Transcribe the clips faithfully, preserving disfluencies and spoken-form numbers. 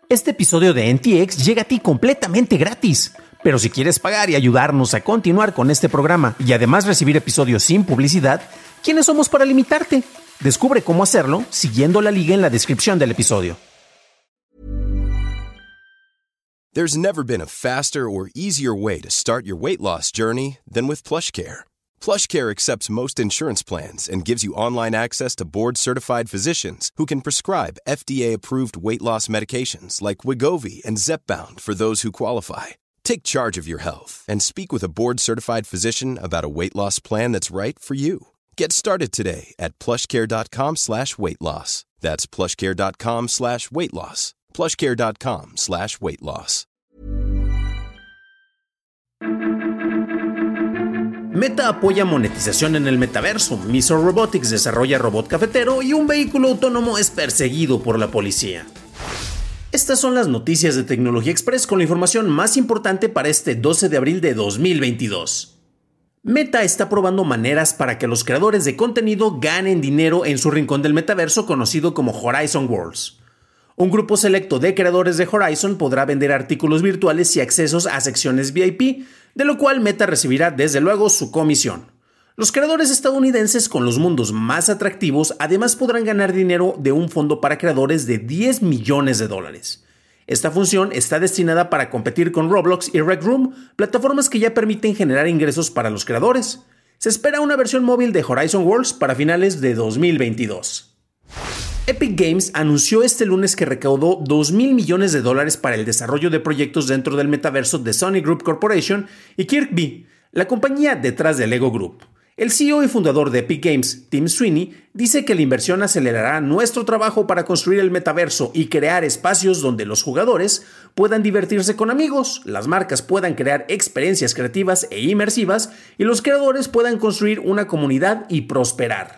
Este episodio de N T X llega a ti completamente gratis. Pero si quieres pagar y ayudarnos a continuar con este programa y además recibir episodios sin publicidad, ¿quiénes somos para limitarte? Descubre cómo hacerlo siguiendo la liga en la descripción del episodio. There's never been a faster or easier way to start your weight loss journey than with PlushCare. PlushCare accepts most insurance plans and gives you online access to board-certified physicians who can prescribe F D A-approved weight loss medications like Wegovy and Zepbound for those who qualify. Take charge of your health and speak with a board-certified physician about a weight loss plan that's right for you. Get started today at plushcare.com slash weight loss. That's plushcare.com slash weight loss. plushcare.com slash weight loss. Meta apoya monetización en el metaverso, Miso Robotics desarrolla robot cafetero y un vehículo autónomo es perseguido por la policía. Estas son las noticias de Tecnología Express con la información más importante para este doce de abril de dos mil veintidós. Meta está probando maneras para que los creadores de contenido ganen dinero en su rincón del metaverso conocido como Horizon Worlds. Un grupo selecto de creadores de Horizon podrá vender artículos virtuales y accesos a secciones V I P, de lo cual Meta recibirá desde luego su comisión. Los creadores estadounidenses con los mundos más atractivos además podrán ganar dinero de un fondo para creadores de diez millones de dólares. Esta función está destinada para competir con Roblox y Rec Room, plataformas que ya permiten generar ingresos para los creadores. Se espera una versión móvil de Horizon Worlds para finales de dos mil veintidós. Epic Games anunció este lunes que recaudó dos mil millones de dólares para el desarrollo de proyectos dentro del metaverso de Sony Group Corporation y Kirkby, la compañía detrás del Lego Group. El C E O y fundador de Epic Games, Tim Sweeney, dice que la inversión acelerará nuestro trabajo para construir el metaverso y crear espacios donde los jugadores puedan divertirse con amigos, las marcas puedan crear experiencias creativas e inmersivas y los creadores puedan construir una comunidad y prosperar.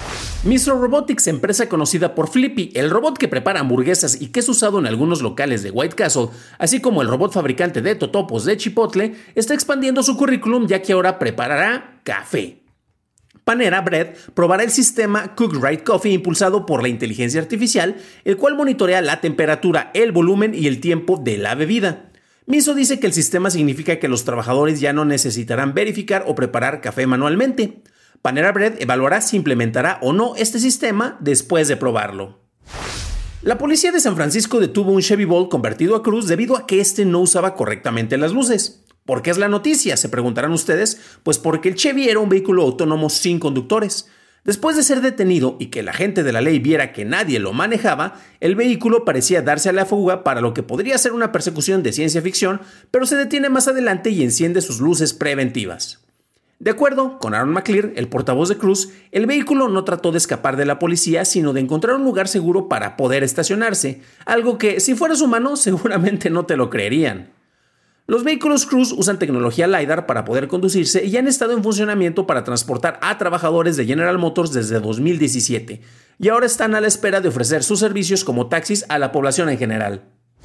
Miso Robotics, empresa conocida por Flippy, el robot que prepara hamburguesas y que es usado en algunos locales de White Castle, así como el robot fabricante de totopos de Chipotle, está expandiendo su currículum ya que ahora preparará café. Panera Bread probará el sistema Cook Right Coffee impulsado por la inteligencia artificial, el cual monitorea la temperatura, el volumen y el tiempo de la bebida. Miso dice que el sistema significa que los trabajadores ya no necesitarán verificar o preparar café manualmente. Panera Bread evaluará si implementará o no este sistema después de probarlo. La policía de San Francisco detuvo un Chevy Bolt convertido a cruz debido a que este no usaba correctamente las luces. ¿Por qué es la noticia? Se preguntarán ustedes. Pues porque el Chevy era un vehículo autónomo sin conductores. Después de ser detenido y que el agente de la ley viera que nadie lo manejaba, el vehículo parecía darse a la fuga para lo que podría ser una persecución de ciencia ficción, pero se detiene más adelante y enciende sus luces preventivas. De acuerdo con Aaron McClear, el portavoz de Cruz, el vehículo no trató de escapar de la policía, sino de encontrar un lugar seguro para poder estacionarse, algo que, si fueras humano, seguramente no te lo creerían. Los vehículos Cruise usan tecnología LiDAR para poder conducirse y han estado en funcionamiento para transportar a trabajadores de General Motors desde dos mil diecisiete, y ahora están a la espera de ofrecer sus servicios como taxis a la población en general.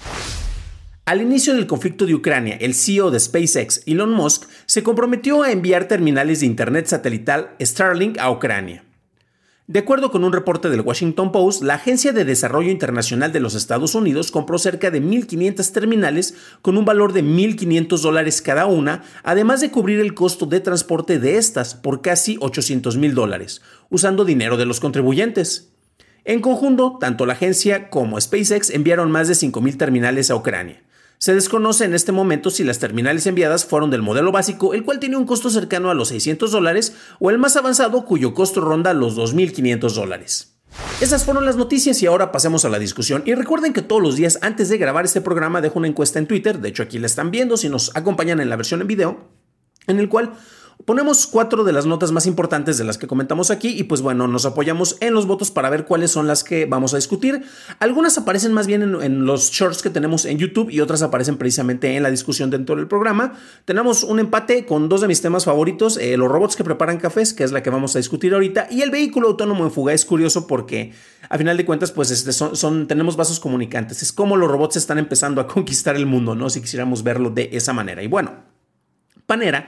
Al inicio del conflicto de Ucrania, el C E O de SpaceX, Elon Musk, se comprometió a enviar terminales de internet satelital Starlink a Ucrania. De acuerdo con un reporte del Washington Post, la Agencia de Desarrollo Internacional de los Estados Unidos compró cerca de mil quinientas terminales con un valor de mil quinientos dólares cada una, además de cubrir el costo de transporte de estas por casi ochocientos mil dólares, usando dinero de los contribuyentes. En conjunto, tanto la agencia como SpaceX enviaron más de cinco mil terminales a Ucrania. Se desconoce en este momento si las terminales enviadas fueron del modelo básico, el cual tiene un costo cercano a los seiscientos dólares, o el más avanzado, cuyo costo ronda los dos mil quinientos dólares. Esas fueron las noticias y ahora pasemos a la discusión. Y recuerden que todos los días antes de grabar este programa dejo una encuesta en Twitter, de hecho aquí la están viendo si nos acompañan en la versión en video, en el cual ponemos cuatro de las notas más importantes de las que comentamos aquí y pues bueno, nos apoyamos en los votos para ver cuáles son las que vamos a discutir. Algunas aparecen más bien en, en los shorts que tenemos en YouTube y otras aparecen precisamente en la discusión dentro del programa. Tenemos un empate con dos de mis temas favoritos, eh, los robots que preparan cafés, que es la que vamos a discutir ahorita, y el vehículo autónomo en fuga. Es curioso porque a final de cuentas pues este son, son, tenemos vasos comunicantes. Es como los robots están empezando a conquistar el mundo, ¿no? Si quisiéramos verlo de esa manera. Y bueno, Panera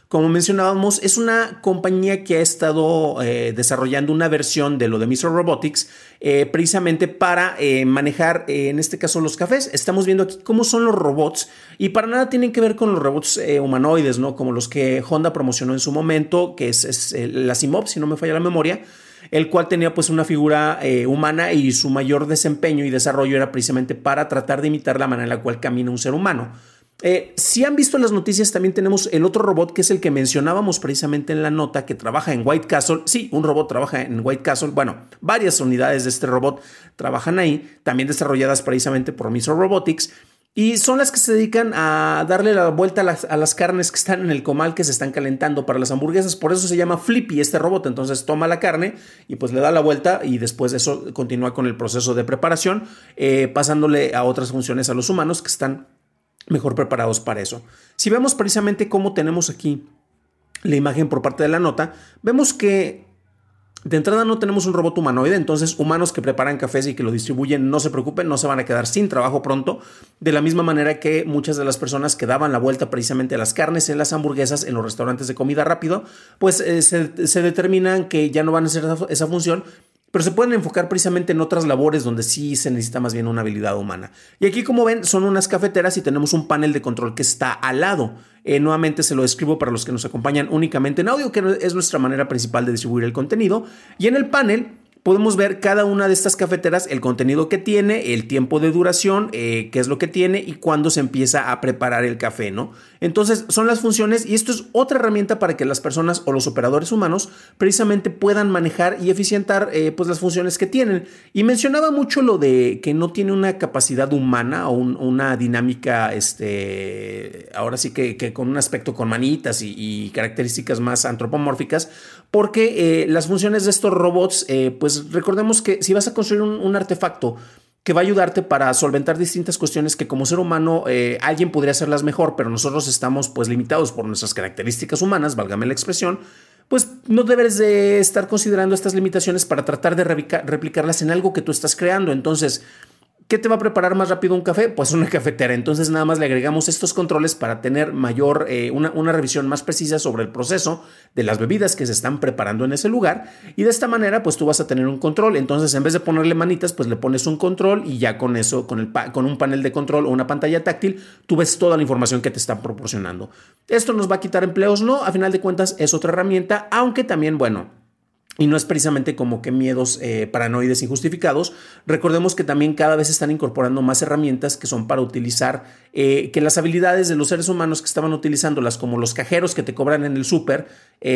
Como mencionábamos, es una compañía que ha estado eh, desarrollando una versión de lo de mister Robotics eh, precisamente para eh, manejar, eh, en este caso, los cafés. Estamos viendo aquí cómo son los robots y para nada tienen que ver con los robots eh, humanoides, ¿no? Como los que Honda promocionó en su momento, que es, es el Asimov, si no me falla la memoria, el cual tenía pues una figura eh, humana y su mayor desempeño y desarrollo era precisamente para tratar de imitar la manera en la cual camina un ser humano. Eh, si han visto las noticias, también tenemos el otro robot que es el que mencionábamos precisamente en la nota, que trabaja en White Castle. Sí, un robot trabaja en White Castle. Bueno, varias unidades de este robot trabajan ahí, también desarrolladas precisamente por mister Robotics. Y son las que se dedican a darle la vuelta a las, a las carnes que están en el comal que se están calentando para las hamburguesas. Por eso se llama Flippy este robot. Entonces toma la carne y pues le da la vuelta y después de eso continúa con el proceso de preparación, eh, pasándole a otras funciones a los humanos que están mejor preparados para eso. Si vemos precisamente cómo tenemos aquí la imagen por parte de la nota, vemos que de entrada no tenemos un robot humanoide, entonces humanos que preparan cafés y que lo distribuyen, no se preocupen, no se van a quedar sin trabajo pronto, de la misma manera que muchas de las personas que daban la vuelta precisamente a las carnes en las hamburguesas en los restaurantes de comida rápido, pues eh, se, se determinan que ya no van a hacer esa, esa función, pero se pueden enfocar precisamente en otras labores donde sí se necesita más bien una habilidad humana. Y aquí, como ven, son unas cafeteras y tenemos un panel de control que está al lado. Eh, nuevamente se lo describo para los que nos acompañan únicamente en audio, que es nuestra manera principal de distribuir el contenido. Y en el panel podemos ver cada una de estas cafeteras, el contenido que tiene, el tiempo de duración, eh, qué es lo que tiene y cuándo se empieza a preparar el café, ¿no? Entonces son las funciones y esto es otra herramienta para que las personas o los operadores humanos precisamente puedan manejar y eficientar eh, pues las funciones que tienen. Y mencionaba mucho lo de que no tiene una capacidad humana o un, una dinámica, este, ahora sí que, que con un aspecto con manitas y, y características más antropomórficas, porque eh, las funciones de estos robots, eh, pues recordemos que si vas a construir un, un artefacto que va a ayudarte para solventar distintas cuestiones que como ser humano eh, alguien podría hacerlas mejor, pero nosotros estamos pues limitados por nuestras características humanas, válgame la expresión, pues no debes de estar considerando estas limitaciones para tratar de replica- replicarlas en algo que tú estás creando. Entonces, ¿qué te va a preparar más rápido un café? Pues una cafetera. Entonces nada más le agregamos estos controles para tener mayor, eh, una, una revisión más precisa sobre el proceso de las bebidas que se están preparando en ese lugar. Y de esta manera pues tú vas a tener un control. Entonces en vez de ponerle manitas pues le pones un control y ya con eso, con, el pa- con un panel de control o una pantalla táctil, tú ves toda la información que te están proporcionando. ¿Esto nos va a quitar empleos? No, a final de cuentas es otra herramienta, aunque también, bueno, y no es precisamente como que miedos eh, paranoides injustificados. Recordemos que también cada vez están incorporando más herramientas que son para utilizar eh, que las habilidades de los seres humanos que estaban utilizándolas, como los cajeros que te cobran en el súper,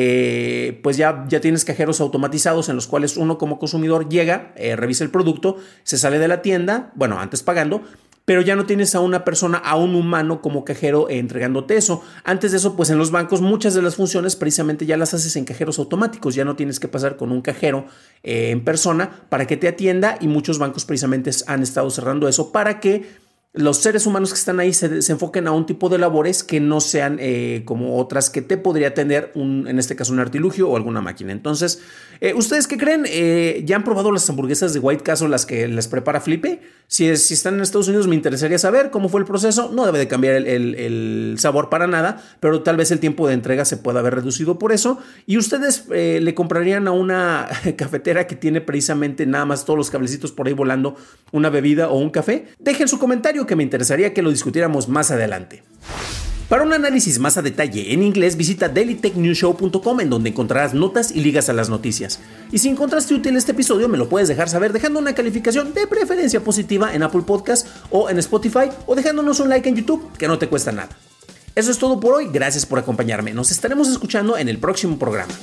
eh, pues ya, ya tienes cajeros automatizados en los cuales uno como consumidor llega, eh, revisa el producto, se sale de la tienda, bueno, antes pagando, pero ya no tienes a una persona, a un humano como cajero eh, entregándote eso. Antes de eso, pues en los bancos muchas de las funciones precisamente ya las haces en cajeros automáticos, ya no tienes que pasar con un cajero eh, en persona para que te atienda y muchos bancos precisamente han estado cerrando eso para que los seres humanos que están ahí se, se enfoquen a un tipo de labores que no sean eh, como otras que te podría tener, un, en este caso, un artilugio o alguna máquina. Entonces, eh, ¿ustedes qué creen? Eh, ¿Ya han probado las hamburguesas de White Castle, las que les prepara Flippy? Si, es, si están en Estados Unidos, me interesaría saber cómo fue el proceso. No debe de cambiar el, el, el sabor para nada, pero tal vez el tiempo de entrega se pueda haber reducido por eso. ¿Y ustedes eh, le comprarían a una cafetera que tiene precisamente nada más todos los cablecitos por ahí volando una bebida o un café? Dejen su comentario, que me interesaría que lo discutiéramos más adelante. Para un análisis más a detalle en inglés, visita daily tech news show punto com, en donde encontrarás notas y ligas a las noticias. Y si encontraste útil este episodio, me lo puedes dejar saber dejando una calificación de preferencia positiva en Apple Podcast o en Spotify, o dejándonos un like en YouTube, que no te cuesta nada. Eso es todo por hoy, gracias por acompañarme. Nos estaremos escuchando en el próximo programa.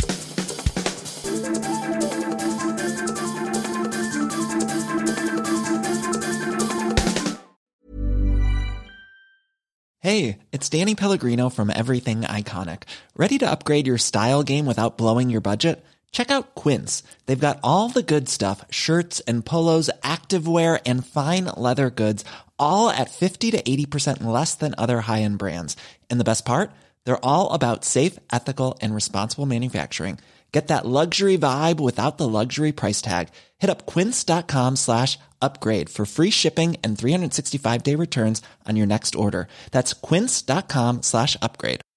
Hey, it's Danny Pellegrino from Everything Iconic. Ready to upgrade your style game without blowing your budget? Check out Quince. They've got all the good stuff, shirts and polos, activewear, and fine leather goods, all at fifty to eighty percent less than other high-end brands. And the best part? They're all about safe, ethical, and responsible manufacturing. Get that luxury vibe without the luxury price tag. Hit up quince.com slash upgrade for free shipping and three sixty-five day returns on your next order. That's quince.com slash upgrade.